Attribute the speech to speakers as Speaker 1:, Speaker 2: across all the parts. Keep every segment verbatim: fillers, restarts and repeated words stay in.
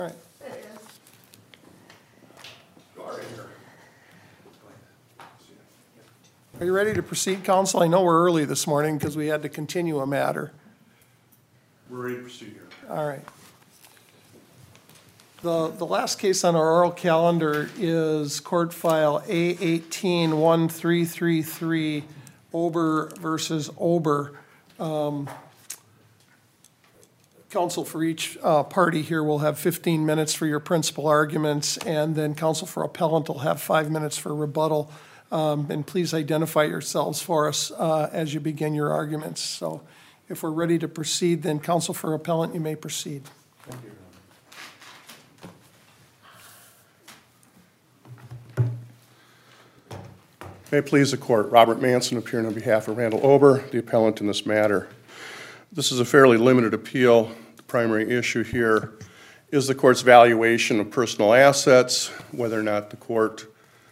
Speaker 1: All right. Are you ready to proceed, counsel? I know we're early this morning because we had to continue a matter.
Speaker 2: We're ready to proceed here.
Speaker 1: All right. The, the last case on our oral calendar is court file A eighteen one three three three, Ober versus Ober. Um, Counsel for each uh, party here will have fifteen minutes for your principal arguments, and then counsel for appellant will have five minutes for rebuttal. Um, and please identify yourselves for us uh, as you begin your arguments. So if we're ready to proceed, then counsel for appellant, you may proceed.
Speaker 2: Thank you. May it please the court, Robert Manson appearing on behalf of Randall Ober, the appellant in this matter. This is a fairly limited appeal. The primary issue here is the court's valuation of personal assets, whether or not the court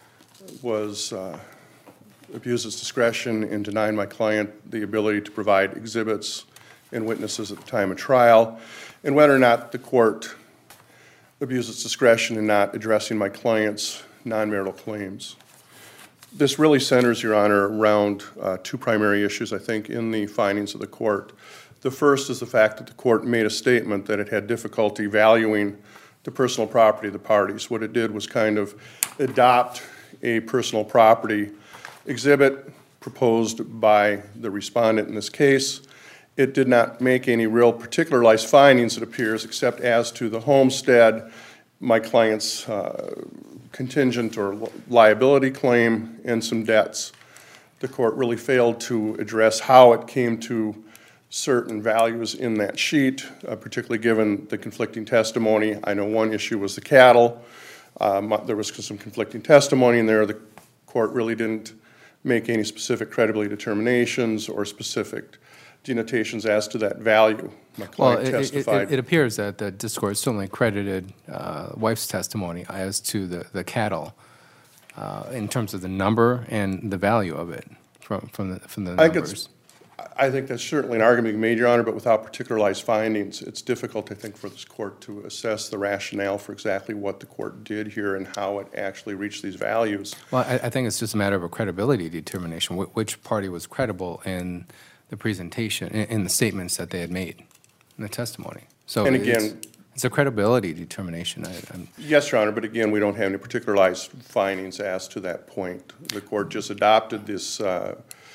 Speaker 2: was uh, abused its discretion in denying my client the ability to provide exhibits and witnesses at the time of trial, and whether or not the court abused its discretion in not addressing my client's non-marital claims. This really centers, Your Honor, around uh, two primary issues, I think, in the findings of the court. The first is the fact that the court made a statement that it had difficulty valuing the personal property of the parties. What it did was kind of adopt a personal property exhibit proposed by the respondent in this case. It did not make any real particularized findings, it appears, except as to the homestead, my client's uh, contingent or liability claim, and some debts. The court really failed to address how it came to certain values in that sheet, uh, particularly given the conflicting testimony. I know one issue was the cattle. Um, there was some conflicting testimony in there. The court really didn't make any specific credibility determinations or specific denotations as to that value. My client
Speaker 3: well, it,
Speaker 2: testified.
Speaker 3: It, it, it appears that the district court certainly credited uh, wife's testimony as to the, the cattle uh, in terms of the number and the value of it from, from the, from the
Speaker 2: I
Speaker 3: numbers.
Speaker 2: think it's, I think that's certainly an argument made, Your Honor, but without particularized findings, it's difficult, I think, for this court to assess the rationale for exactly what the court did here and how it actually reached these values.
Speaker 3: Well, I, I think it's just a matter of a credibility determination. Wh- which party was credible in the presentation, in, in the statements that they had made in the testimony. So
Speaker 2: And
Speaker 3: it's,
Speaker 2: again,
Speaker 3: it's a credibility determination. I, I'm,
Speaker 2: yes, Your Honor, but again, we don't have any particularized findings as to that point. The court just adopted this uh,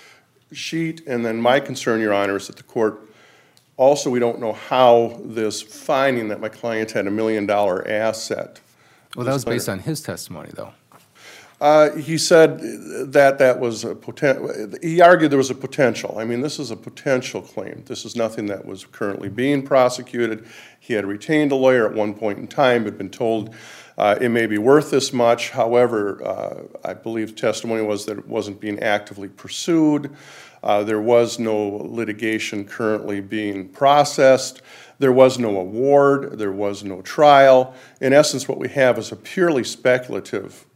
Speaker 2: sheet, and then my concern, Your Honor, is that the court also, we don't know how this finding that my client had a million dollar asset.
Speaker 3: well, that was based on his testimony, though.
Speaker 2: Uh, he said that that was a poten- he argued there was a potential. I mean, this is a potential claim. This is nothing that was currently being prosecuted. He had retained a lawyer at one point in time, had been told uh, it may be worth this much. However, uh, I believe the testimony was that it wasn't being actively pursued. Uh, there was no litigation currently being processed. There was no award. There was no trial. In essence, what we have is a purely speculative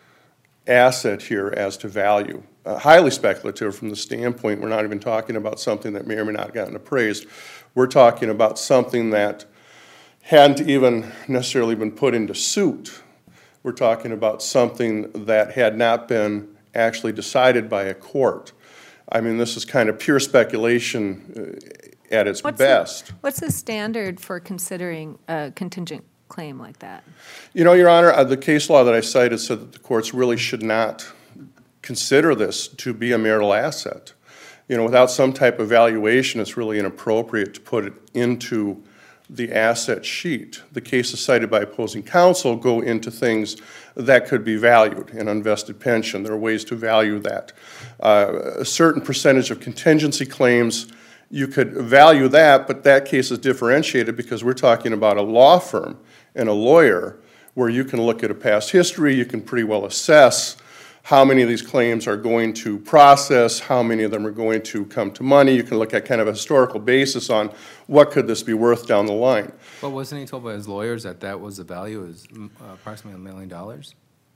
Speaker 2: asset here as to value. Uh, highly speculative from the standpoint, we're not even talking about something that may or may not have gotten appraised. We're talking about something that hadn't even necessarily been put into suit. We're talking about something that had not been actually decided by a court. I mean, this is kind of pure speculation uh, at its
Speaker 4: what's
Speaker 2: best.
Speaker 4: The, what's the standard for considering a contingent claim like that?
Speaker 2: You know, Your Honor, uh, the case law that I cited said that the courts really should not consider this to be a marital asset. You know, without some type of valuation, it's really inappropriate to put it into the asset sheet. The cases cited by opposing counsel go into things that could be valued, an unvested pension. There are ways to value that. Uh, a certain percentage of contingency claims, you could value that, but that case is differentiated because we're talking about a law firm and a lawyer where you can look at a past history, you can pretty well assess how many of these claims are going to process, how many of them are going to come to money. You can look at kind of a historical basis on what could this be worth down the line.
Speaker 3: But wasn't he told by his lawyers that that was the value, is uh, approximately a million dollars?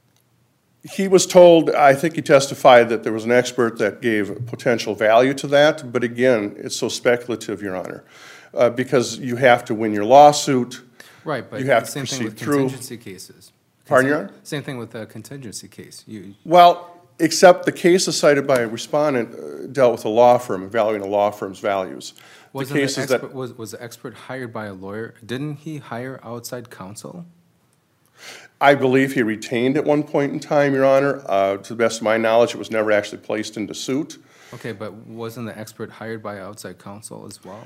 Speaker 2: He was told, I think he testified that there was an expert that gave potential value to that, but again, it's so speculative, Your Honor, uh, because you have to win your lawsuit.
Speaker 3: Right, but
Speaker 2: You have to
Speaker 3: same thing
Speaker 2: proceed
Speaker 3: with
Speaker 2: through.
Speaker 3: contingency cases.
Speaker 2: Pardon, Your Honor?
Speaker 3: Same thing with a contingency case. You,
Speaker 2: Well, except the cases cited by a respondent uh, dealt with a law firm, evaluating a law firm's values. The
Speaker 3: wasn't the
Speaker 2: cases that,
Speaker 3: expert, was, was the expert hired by a lawyer? Didn't he hire outside counsel?
Speaker 2: I believe he retained at one point in time, Your Honor. Uh, To the best of my knowledge, it was never actually placed into suit.
Speaker 3: Okay, but wasn't the expert hired by outside counsel as well?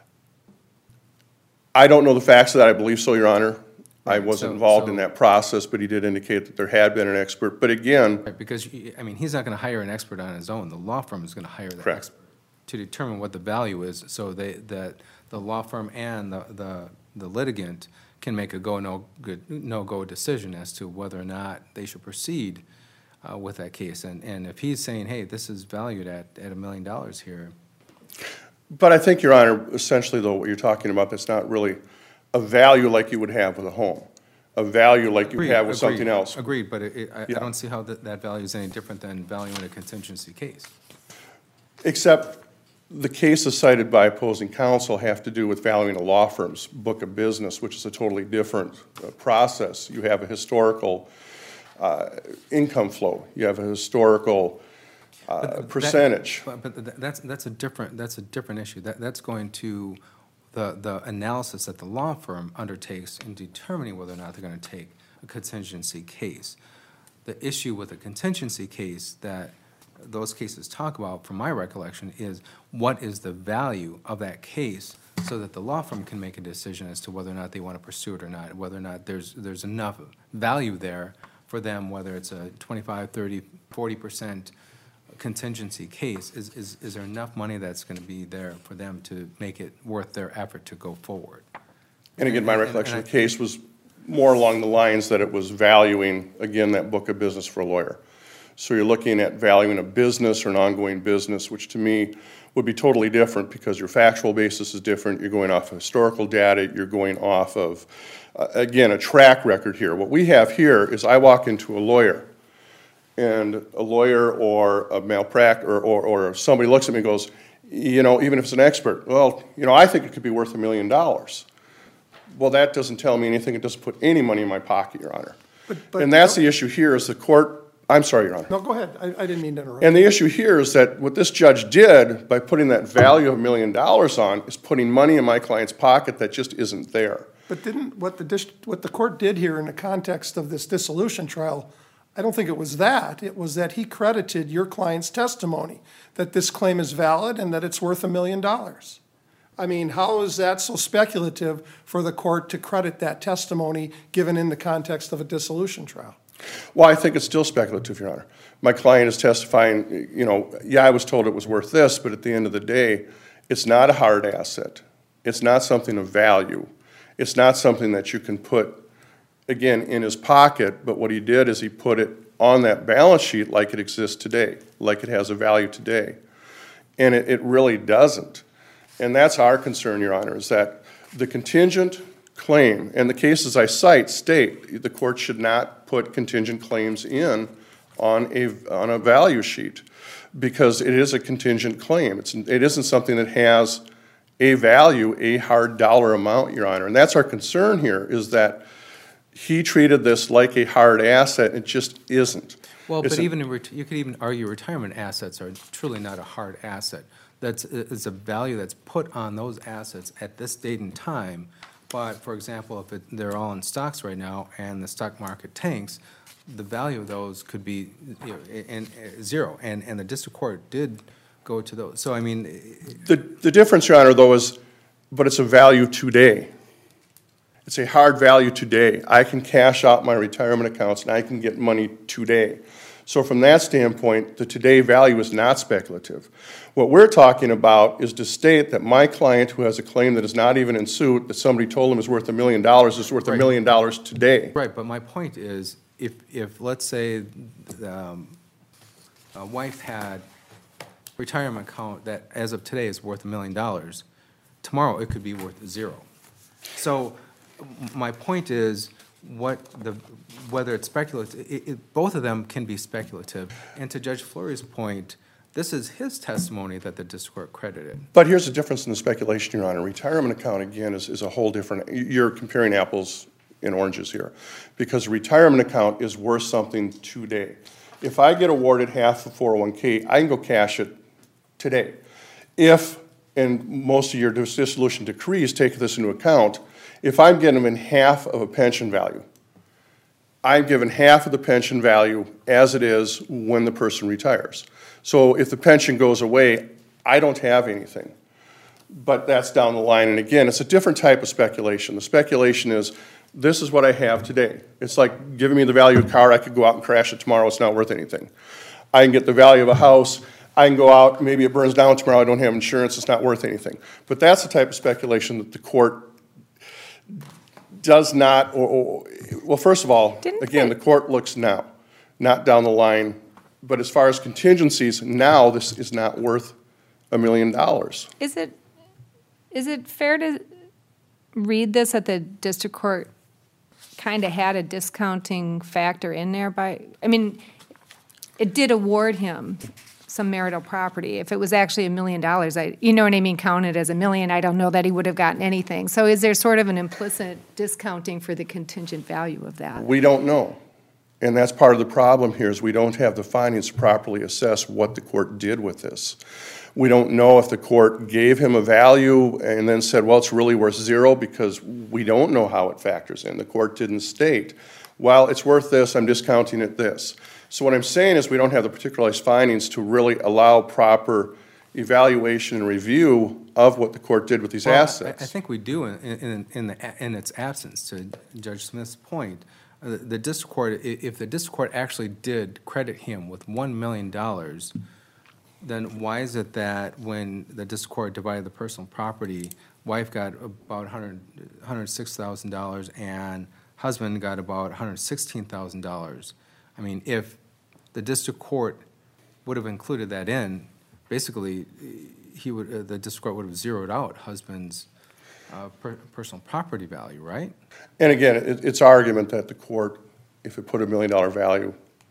Speaker 2: I don't know the facts of that. I believe so, Your Honor. I
Speaker 3: Right,
Speaker 2: wasn't
Speaker 3: so-
Speaker 2: involved in
Speaker 3: so-
Speaker 2: that process, but he did indicate that there had been an expert. But again,
Speaker 3: Right, because, y- I mean, he's not gonna hire an expert on his own. The law firm is gonna hire the
Speaker 2: Correct.
Speaker 3: expert to determine what the value is, so they, that the law firm and the, the, the litigant can make a go, no good, no-go decision as to whether or not they should proceed uh, with that case. And, and if he's saying, hey, this is valued at, at a million dollars here,
Speaker 2: but I think, Your Honor, essentially though, what you're talking about, that's not really a value like you would have with a home, a value like you
Speaker 3: Agreed,
Speaker 2: have with something
Speaker 3: agreed,
Speaker 2: else.
Speaker 3: Agreed, but it, it- I, I
Speaker 2: Yeah.
Speaker 3: don't see how that, that value is any different than valuing a contingency case.
Speaker 2: Except the cases cited by opposing counsel have to do with valuing a law firm's book of business, which is a totally different uh, process. You have a historical uh, income flow. You have a historical uh,
Speaker 3: That-
Speaker 2: percentage.
Speaker 3: But, but tha- that's, that's a different, that's a different issue. That, that's going to the, the analysis that the law firm undertakes in determining whether or not they're gonna take a contingency case. The issue with a contingency case that those cases talk about, from my recollection, is what is the value of that case so that the law firm can make a decision as to whether or not they want to pursue it or not, whether or not there's, there's enough value there for them, whether it's a twenty-five, thirty, forty percent contingency case, is, is, is there enough money that's going to be there for them to make it worth their effort to go forward?
Speaker 2: And again, my
Speaker 3: And- and-
Speaker 2: recollection
Speaker 3: and
Speaker 2: of
Speaker 3: I-
Speaker 2: the case was more along the lines that it was valuing, again, that book of business for a lawyer. So you're looking at valuing a business or an ongoing business, which to me would be totally different because your factual basis is different. You're going off of historical data. You're going off of, uh, again, a track record here. What we have here is I walk into a lawyer, and a lawyer or a malpract or, or, or somebody looks at me and goes, you know, even if it's an expert, well, you know, I think it could be worth a million dollars. Well, that doesn't tell me anything. It doesn't put any money in my pocket, Your Honor.
Speaker 1: But- but-
Speaker 2: And that's the issue here is the court, I'm sorry, Your Honor.
Speaker 1: No, go ahead. I, I didn't mean to interrupt.
Speaker 2: And the issue here is that what this judge did by putting that value of a million dollars on is putting money in my client's pocket that just isn't there.
Speaker 1: But didn't, what the, dis- what the court did here in the context of this dissolution trial, I don't think it was that. It was that he credited your client's testimony, that this claim is valid and that it's worth a million dollars. I mean, how is that so speculative for the court to credit that testimony given in the context of a dissolution trial?
Speaker 2: Well, I think it's still speculative, Your Honor. My client is testifying, you know, yeah, I was told it was worth this, but at the end of the day, it's not a hard asset. It's not something of value. It's not something that you can put, again, in his pocket, but what he did is he put it on that balance sheet like it exists today, like it has a value today. And it, it really doesn't. And that's our concern, Your Honor, is that the contingent claim, and the cases I cite state the court should not put contingent claims in on a, on a value sheet because it is a contingent claim. It's, it isn't something that has a value, a hard dollar amount, Your Honor. And that's our concern here, is that he treated this like a hard asset. It just isn't.
Speaker 3: Well,
Speaker 2: It's
Speaker 3: but
Speaker 2: a-
Speaker 3: even, in ret- you could even argue retirement assets are truly not a hard asset. That's, it's a value that's put on those assets at this date and time. But, for example, if it, they're all in stocks right now and the stock market tanks, the value of those could be, you know, and, and zero. And, and the district court did go to those. So, I mean,
Speaker 2: The, the difference, Your Honor, though, is, but it's a value today. It's a hard value today. I can cash out my retirement accounts and I can get money today. So from that standpoint, the today value is not speculative. What we're talking about is to state that my client who has a claim that is not even in suit, that somebody told him is worth a million dollars, is worth a
Speaker 3: Right.
Speaker 2: million dollars today.
Speaker 3: right, but my point is, if, if, let's say, um, a wife had retirement account that as of today is worth a million dollars, tomorrow it could be worth zero. So m- my point is, what the, whether it's speculative, it, it, both of them can be speculative. And to Judge Fleury's point, This is his testimony that the district court credited.
Speaker 2: But here's the difference in the speculation, Your Honor. Retirement account, again, is, is a whole different, you're comparing apples and oranges here. Because a retirement account is worth something today. If I get awarded half of four oh one K, I can go cash it today. If, and most of your dissolution decrees take this into account, if I'm given half of a pension value, I'm given half of the pension value as it is when the person retires. So if the pension goes away, I don't have anything. But that's down the line. And again, it's a different type of speculation. The speculation is, this is what I have today. It's like giving me the value of a car. I could go out and crash it tomorrow. It's not worth anything. I can get the value of a house. I can go out, maybe it burns down tomorrow. I don't have insurance. It's not worth anything. But that's the type of speculation that the court does not, or, or well, first of all,
Speaker 4: Didn't
Speaker 2: again,
Speaker 4: they-
Speaker 2: the court looks now, not down the line. But as far as contingencies, now this is not worth a million dollars.
Speaker 4: Is it, is it fair to read this that the district court kind of had a discounting factor in there by, I mean, it did award him some marital property. If it was actually a million dollars, I, you know what I mean, counted as a million, I don't know that he would have gotten anything. So is there sort of an implicit discounting for the contingent value of that?
Speaker 2: We don't know. And that's part of the problem here is we don't have the findings to properly assess what the court did with this. We don't know if the court gave him a value and then said, well, it's really worth zero, because we don't know how it factors in. The court didn't state, well, it's worth this, I'm discounting it this. So what I'm saying is we don't have the particularized findings to really allow proper evaluation and review of what the court did with these
Speaker 3: Well, I-
Speaker 2: assets.
Speaker 3: I think we do in, in, in, the, in its absence, to Judge Smith's point. Uh, The the district court, i- if the district court actually did credit him with one million dollars, then why is it that when the district court divided the personal property, wife got about one hundred, one hundred six thousand dollars and husband got about one hundred sixteen thousand dollars? I mean, if the district court would have included that in, basically, he would, uh, the district court would have zeroed out husband's uh, per- personal property value, right?
Speaker 2: And again, it, it's our argument that the court, if it put a million dollar value,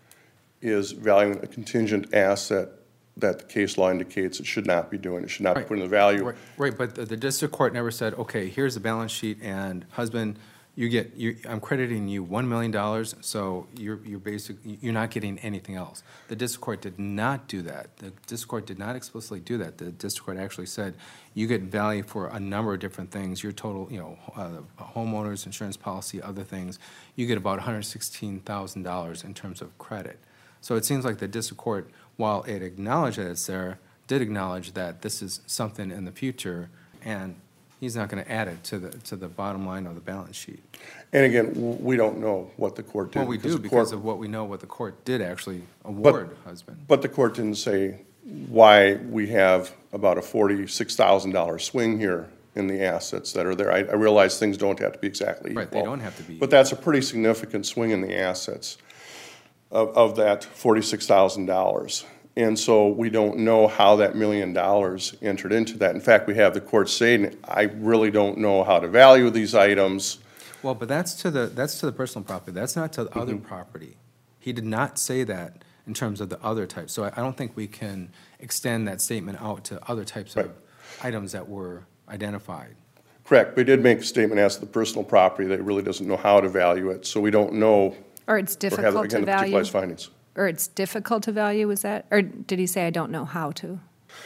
Speaker 2: is valuing a contingent asset that the case law indicates it should not be doing. It should not be
Speaker 3: Right.
Speaker 2: putting the value.
Speaker 3: Right, Right, but the, the district court never said, okay, here's the balance sheet, and husband, you get, you, I'm crediting you one million dollars, so you're, you're basic, you're not getting anything else. The district court did not do that. The district court did not explicitly do that. The district court actually said, you get value for a number of different things, your total, you know, uh, homeowners, insurance policy, other things. You get about one hundred sixteen thousand dollars in terms of credit. So it seems like the district court, while it acknowledged that it's there, did acknowledge that this is something in the future, and he's not going to add it to the, to the bottom line of the balance sheet.
Speaker 2: And again, w- we don't know what the court did.
Speaker 3: Well, we do
Speaker 2: the
Speaker 3: because
Speaker 2: court-
Speaker 3: of what we know, what the court did actually award husband.
Speaker 2: But the court didn't say why we have about a forty-six thousand dollar swing here in the assets that are there. I, I realize things don't have to be exactly equal.
Speaker 3: Right, they don't have to be.
Speaker 2: But that's a pretty significant swing in the assets of, of that forty-six thousand dollars. And so we don't know how that million dollars entered into that. In fact, we have the court saying, I really don't know how to value these items.
Speaker 3: Well, but that's to the, that's to the personal property, that's not to the other property. He did not say that in terms of the other types, so I, I don't think we can extend that statement out to other types of
Speaker 2: Right.
Speaker 3: items that were identified.
Speaker 2: Correct, we did make a statement as to the personal property that really doesn't know how to value it, so we don't know
Speaker 4: Or it's
Speaker 2: or have,
Speaker 4: difficult
Speaker 2: again,
Speaker 4: to
Speaker 2: the
Speaker 4: value?
Speaker 2: particularized findings.
Speaker 4: Or it's difficult to value, is that, or did he say, I don't know how to?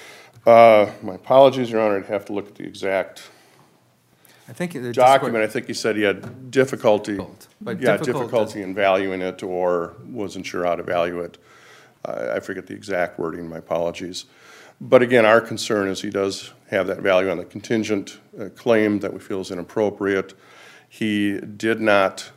Speaker 2: Uh, my apologies, Your Honor, I'd have to look at the exact
Speaker 3: I think the district court-
Speaker 2: document. I think he said he had difficulty,
Speaker 3: Difficult, but
Speaker 2: yeah,
Speaker 3: difficult
Speaker 2: difficulty
Speaker 3: is-
Speaker 2: in valuing it or wasn't sure how to value it. I I forget the exact wording, my apologies. But again, our concern is he does have that value on the contingent uh, claim that we feel is inappropriate. He did not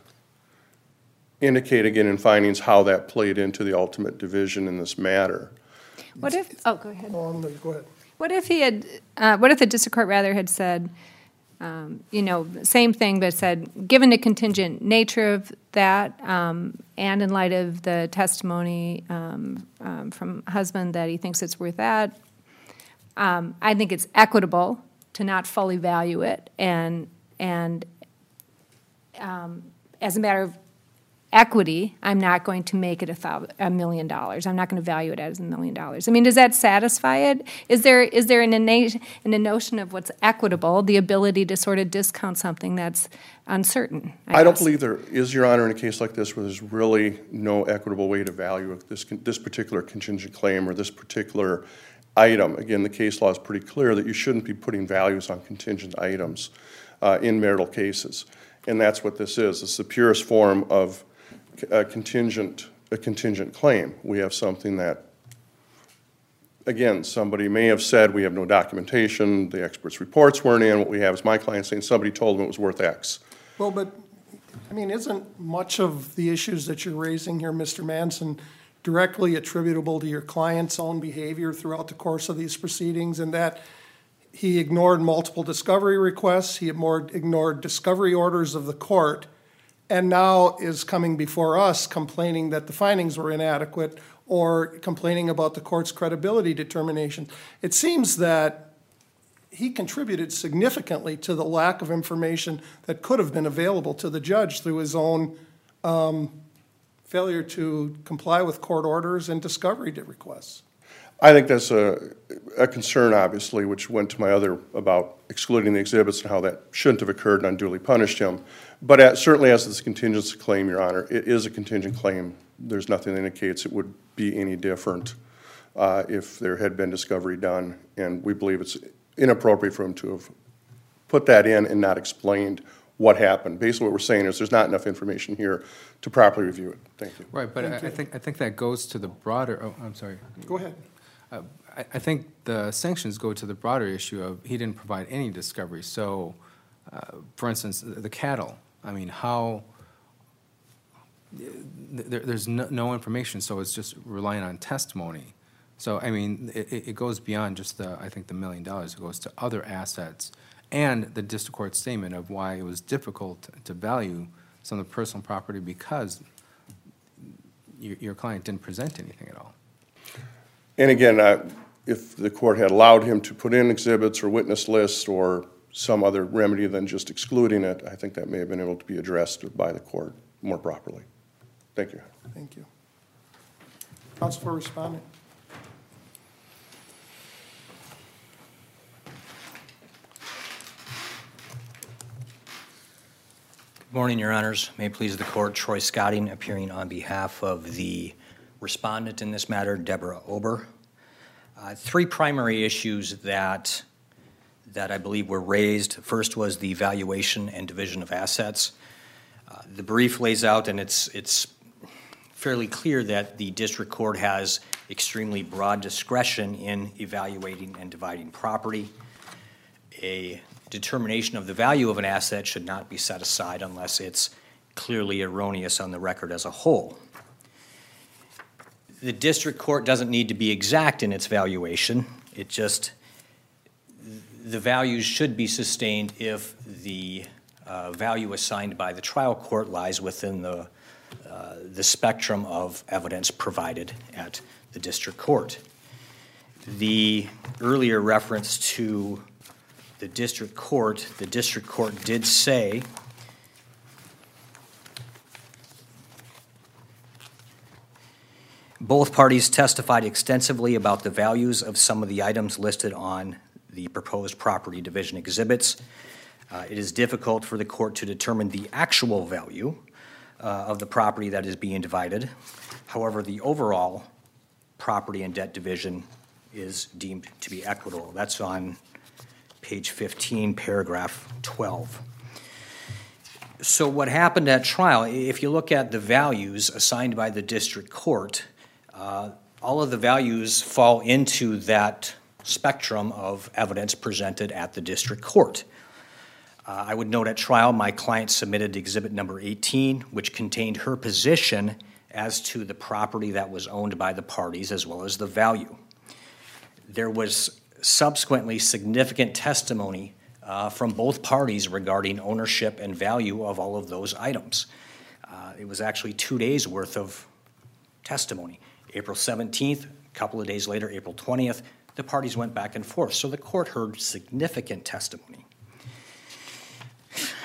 Speaker 2: indicate again in findings how that played into the ultimate division in this matter.
Speaker 4: What if, oh, go ahead.
Speaker 1: Go on, go ahead.
Speaker 4: What if he had, uh, what if the district court rather had said, um, you know, same thing, but said, given the contingent nature of that, um, and in light of the testimony um, um, from husband that he thinks it's worth that, um, I think it's equitable to not fully value it, and and um, as a matter of equity, I'm not going to make it a thou, a million dollars. I'm not going to value it as a million dollars. I mean, does that satisfy it? Is there is there an innate in a notion of what's equitable, the ability to sort of discount something that's uncertain? I,
Speaker 2: I don't
Speaker 4: guess?
Speaker 2: believe there is, Your Honor, in a case like this where there's really no equitable way to value this, this particular contingent claim or this particular item. Again, the case law is pretty clear that you shouldn't be putting values on contingent items uh, in marital cases. And that's what this is. It's the purest form of a contingent, a contingent claim. We have something that, again, somebody may have said we have no documentation, the experts' reports weren't in. What we have is my client saying somebody told him it was worth X.
Speaker 1: Well, but, I mean, isn't much of the issues that you're raising here, Mister Manson, directly attributable to your client's own behavior throughout the course of these proceedings, and that he ignored multiple discovery requests, he ignored, ignored discovery orders of the court, and now is coming before us complaining that the findings were inadequate or complaining about the court's credibility determination. It seems that he contributed significantly to the lack of information that could have been available to the judge through his own um, failure to comply with court orders and discovery requests.
Speaker 2: I think that's a, a concern, obviously, which went to my other about excluding the exhibits and how that shouldn't have occurred and unduly punished him. But at, certainly as this contingency claim, Your Honor, it is a contingent claim. There's nothing that indicates it would be any different uh, if there had been discovery done, and we believe it's inappropriate for him to have put that in and not explained what happened. Basically what we're saying is there's not enough information here to properly review it. Thank you.
Speaker 3: Right, but I, I think I think that goes to the broader. Oh, I'm sorry.
Speaker 1: Go ahead.
Speaker 3: Uh, I, I think the sanctions go to the broader issue of he didn't provide any discovery. So, uh, for instance, the, the cattle. I mean, how there, there's no, no information, so it's just relying on testimony. So, I mean, it, it goes beyond just the I think the million dollars. It goes to other assets and the district court statement of why it was difficult to value some of the personal property because your, your client didn't present anything at all.
Speaker 2: And again, uh, if the court had allowed him to put in exhibits or witness lists or some other remedy than just excluding it, I think that may have been able to be addressed by the court more properly. Thank you.
Speaker 1: Thank you. Counsel for respondent.
Speaker 5: Good morning, Your Honors. May it please the court, Troy Scotting appearing on behalf of the respondent in this matter, Deborah Ober. Uh, three primary issues that, that I believe were raised. First was the valuation and division of assets. Uh, the brief lays out, and it's, it's fairly clear that the district court has extremely broad discretion in evaluating and dividing property. A determination of the value of an asset should not be set aside unless it's clearly erroneous on the record as a whole. The district court doesn't need to be exact in its valuation. It just, the values should be sustained if the uh, value assigned by the trial court lies within the, uh, the spectrum of evidence provided at the district court. The earlier reference to the district court, the district court did say both parties testified extensively about the values of some of the items listed on the proposed property division exhibits. Uh, it is difficult for the court to determine the actual value uh, of the property that is being divided. However, the overall property and debt division is deemed to be equitable. That's on page fifteen, paragraph twelve. So what happened at trial, if you look at the values assigned by the district court, uh, all of the values fall into that spectrum of evidence presented at the district court. Uh, I would note at trial my client submitted exhibit number eighteen, which contained her position as to the property that was owned by the parties as well as the value. There was subsequently significant testimony uh, from both parties regarding ownership and value of all of those items. Uh, it was actually two days worth of testimony. April seventeenth, a couple of days later, April twentieth, the parties went back and forth. So the court heard significant testimony.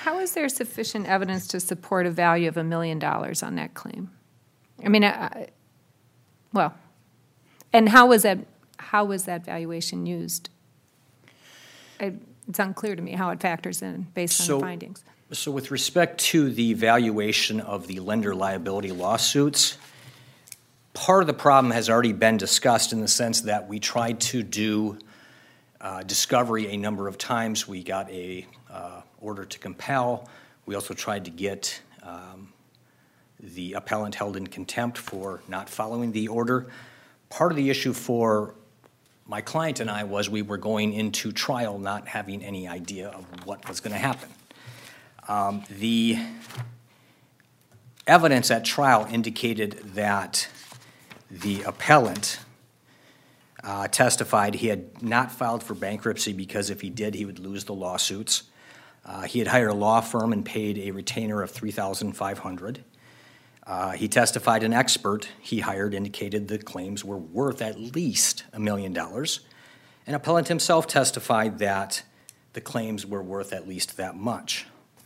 Speaker 4: How is there sufficient evidence to support a value of a million dollars on that claim? I mean, I, I- well, and how was that, how was that valuation used? I- It's unclear to me how it factors in based on
Speaker 5: So-
Speaker 4: the findings.
Speaker 5: So with respect to the valuation of the lender liability lawsuits, part of the problem has already been discussed in the sense that we tried to do uh, discovery a number of times. We got a uh, order to compel. We also tried to get um, the appellant held in contempt for not following the order. Part of the issue for my client and I was we were going into trial not having any idea of what was going to happen. Um, the evidence at trial indicated that the appellant uh, testified he had not filed for bankruptcy because if he did, he would lose the lawsuits. Uh, he had hired a law firm and paid a retainer of three thousand five hundred dollars. Uh, he testified an expert he hired indicated the claims were worth at least a million dollars. And appellant himself testified that the claims were worth at least that much.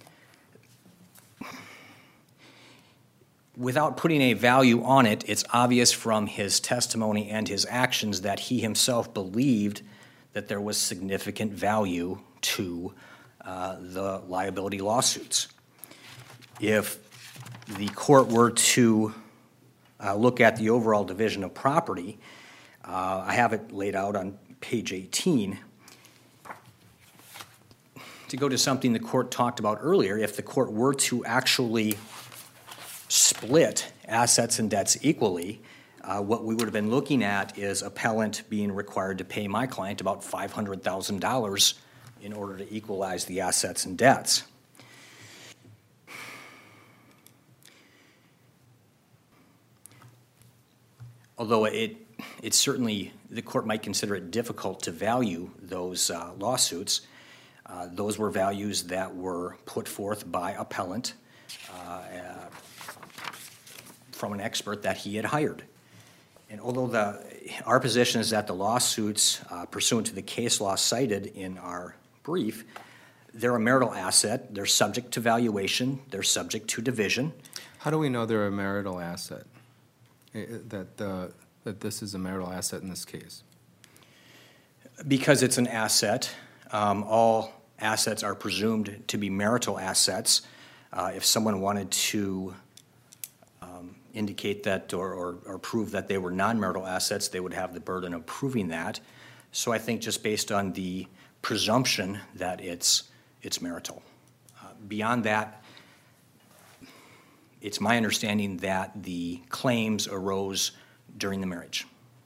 Speaker 5: Without putting a value on it, it's obvious from his testimony and his actions that he himself believed that there was significant value to uh, the liability lawsuits. If the court were to uh, look at the overall division of property, uh, I have it laid out on page eighteen. To go to something the court talked about earlier, if the court were to actually split assets and debts equally, uh, what we would have been looking at is appellant being required to pay my client about five hundred thousand dollars in order to equalize the assets and debts. Although it, it certainly, the court might consider it difficult to value those uh, lawsuits, uh, those were values that were put forth by appellant uh, uh, from an expert that he had hired. And although the, our position is that the lawsuits uh, pursuant to the case law cited in our brief, they're a marital asset, they're subject to valuation, they're subject to division.
Speaker 3: How do we know they're a marital asset? I- I- That, uh, that this is a marital asset in this case?
Speaker 5: Because it's an asset, um, all assets are presumed to be marital assets. Uh, if someone wanted to um, indicate that or, or, or prove that they were non-marital assets, they would have the burden of proving that. So I think just based on the presumption that it's, it's marital. Uh, beyond that, it's my understanding that the claims arose during the marriage.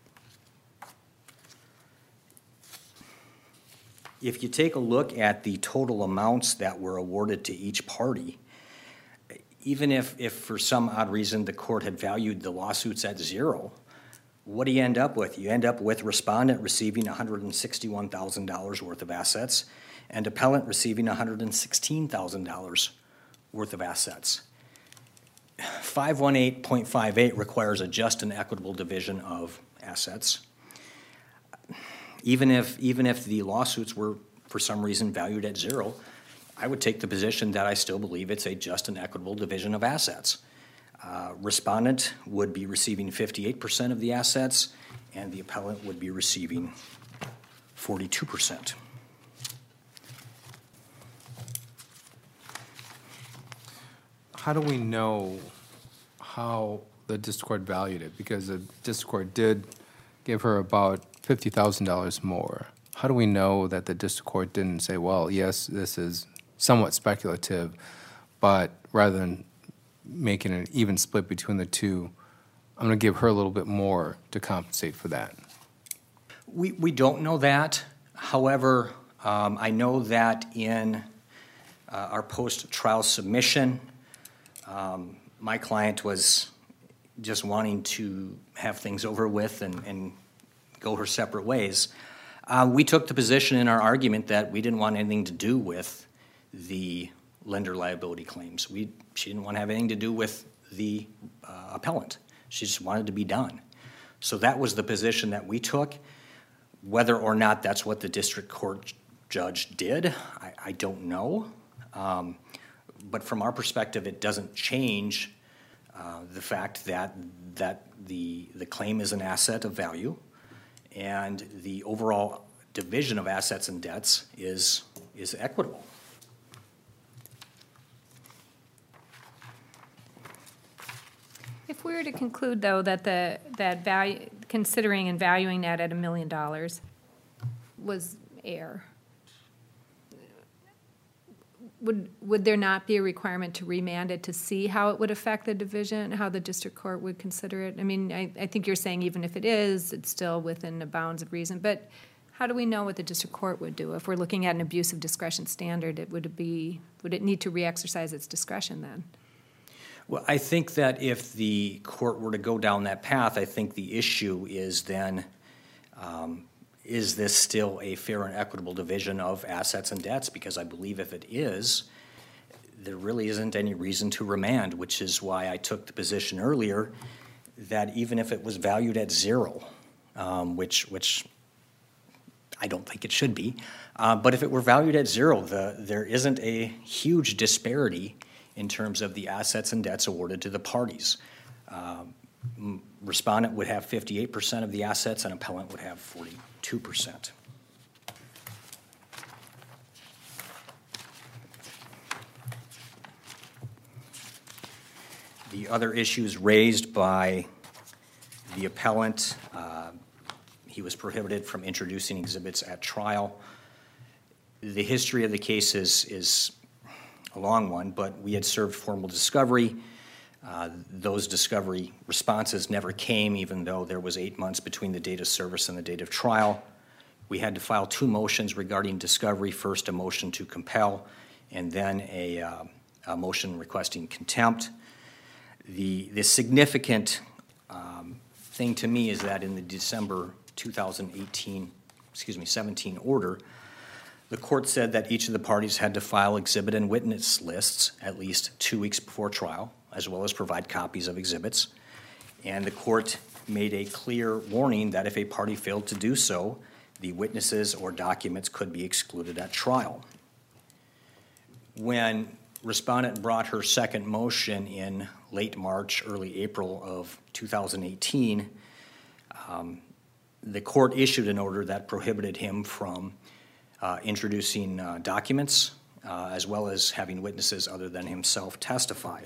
Speaker 5: If you take a look at the total amounts that were awarded to each party, even if, if for some odd reason the court had valued the lawsuits at zero, what do you end up with? You end up with respondent receiving one hundred sixty-one thousand dollars worth of assets and appellant receiving one hundred sixteen thousand dollars worth of assets. five eighteen point five eight requires a just and equitable division of assets. Even if, even if the lawsuits were for some reason valued at zero, I would take the position that I still believe it's a just and equitable division of assets. Uh, respondent would be receiving fifty-eight percent of the assets, and the appellant would be receiving forty-two percent.
Speaker 3: How do we know how the district court valued it? Because the district court did give her about fifty thousand dollars more. How do we know that the district court didn't say, well, yes, this is somewhat speculative, but rather than making an even split between the two, I'm going to give her a little bit more to compensate for that?
Speaker 5: We, we don't know that. However, um, I know that in uh, our post-trial submission, um, my client was just wanting to have things over with and, and go her separate ways. Uh, we took the position in our argument that we didn't want anything to do with the lender liability claims. We, she didn't want to have anything to do with the uh, appellant. She just wanted to be done. So that was the position that we took. Whether or not that's what the district court judge did, I, I don't know. Um, but from our perspective, it doesn't change uh, the fact that, that the, the claim is an asset of value, and the overall division of assets and debts is, is equitable.
Speaker 4: If we were to conclude, though, that the, that value, considering and valuing that at a million dollars was error, would, would there not be a requirement to remand it to see how it would affect the division, how the district court would consider it? I mean, I, I think you're saying even if it is, it's still within the bounds of reason, but how do we know what the district court would do? If we're looking at an abuse of discretion standard, it would it be, would it need to re-exercise its discretion then?
Speaker 5: Well, I think that if the court were to go down that path, I think the issue is then, um, is this still a fair and equitable division of assets and debts? Because I believe if it is, there really isn't any reason to remand, which is why I took the position earlier that even if it was valued at zero, um, which, which I don't think it should be, uh, but if it were valued at zero, the, there isn't a huge disparity in terms of the assets and debts awarded to the parties. Uh, respondent would have fifty-eight percent of the assets and appellant would have forty-two percent. The other issues raised by the appellant, uh, he was prohibited from introducing exhibits at trial. The history of the case is, is a long one, but we had served formal discovery. Uh, those discovery responses never came, even though there was eight months between the date of service and the date of trial. We had to file two motions regarding discovery, first a motion to compel, and then a, uh, a motion requesting contempt. The, the significant um, thing to me is that in the December two thousand eighteen, excuse me, seventeen order, the court said that each of the parties had to file exhibit and witness lists at least two weeks before trial, as well as provide copies of exhibits. And the court made a clear warning that if a party failed to do so, the witnesses or documents could be excluded at trial. When respondent brought her second motion in late March, early April of two thousand eighteen, um, the court issued an order that prohibited him from Uh, introducing uh, documents, uh, as well as having witnesses other than himself testify.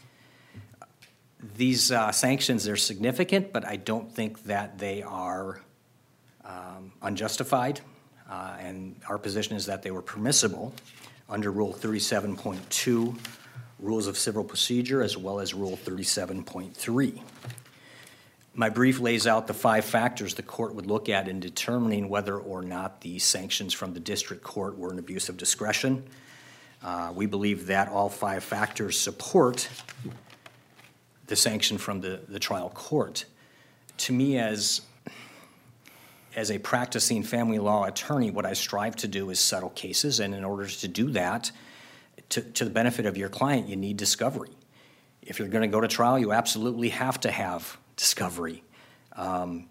Speaker 5: These uh, sanctions are significant, but I don't think that they are um, unjustified, uh, and our position is that they were permissible under Rule thirty-seven point two, Rules of Civil Procedure, as well as Rule thirty-seven point three. My brief lays out the five factors the court would look at in determining whether or not the sanctions from the district court were an abuse of discretion. Uh, we believe that all five factors support the sanction from the, the trial court. To me, as, as a practicing family law attorney, what I strive to do is settle cases, and in order to do that, to, to the benefit of your client, you need discovery. If you're going to go to trial, you absolutely have to have discovery. Um,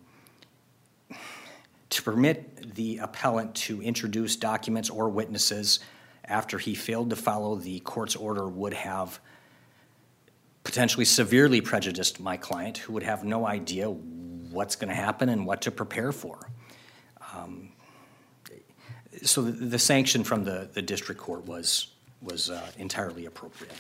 Speaker 5: to permit the appellant to introduce documents or witnesses after he failed to follow the court's order would have potentially severely prejudiced my client, who would have no idea what's going to happen and what to prepare for. Um, so the, the sanction from the, the district court was, was uh, entirely appropriate.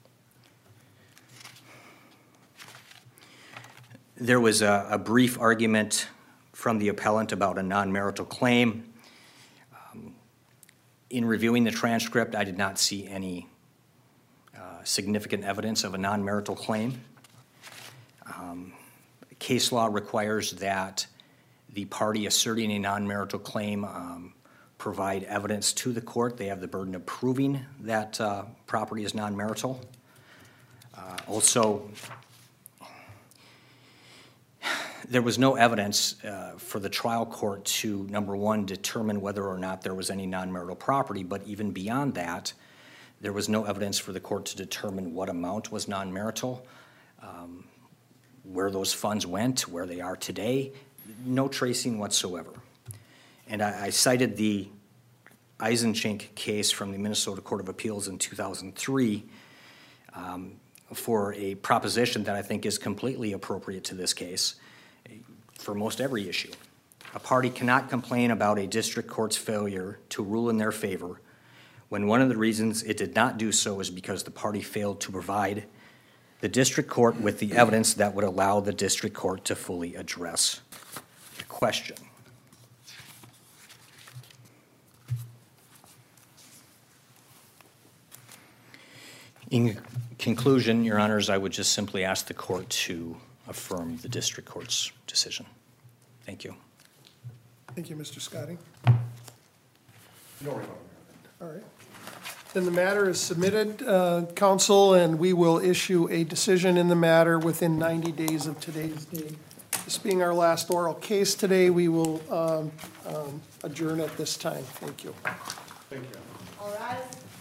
Speaker 5: There was a, a brief argument from the appellant about a non-marital claim. Um, in reviewing the transcript, I did not see any uh, significant evidence of a non-marital claim. Um, case law requires that the party asserting a non-marital claim um, provide evidence to the court. They have the burden of proving that uh, property is non-marital. Uh, also, there was no evidence uh, for the trial court to, number one, determine whether or not there was any non-marital property, but even beyond that, there was no evidence for the court to determine what amount was non-marital, um, where those funds went, where they are today, no tracing whatsoever. And I, I cited the Eisenschenk case from the Minnesota Court of Appeals in two thousand three um, for a proposition that I think is completely appropriate to this case for most every issue. A party cannot complain about a district court's failure to rule in their favor when one of the reasons it did not do so is because the party failed to provide the district court with the evidence that would allow the district court to fully address the question. In conclusion, Your Honors, I would just simply ask the court to affirm the district court's decision. Thank you.
Speaker 1: Thank you, Mister Scotting. All right. Then the matter is submitted, uh, counsel, and we will issue a decision in the matter within ninety days of today's date. This being our last oral case today, we will um, um, adjourn at this time. Thank you.
Speaker 2: Thank you.
Speaker 6: All rise.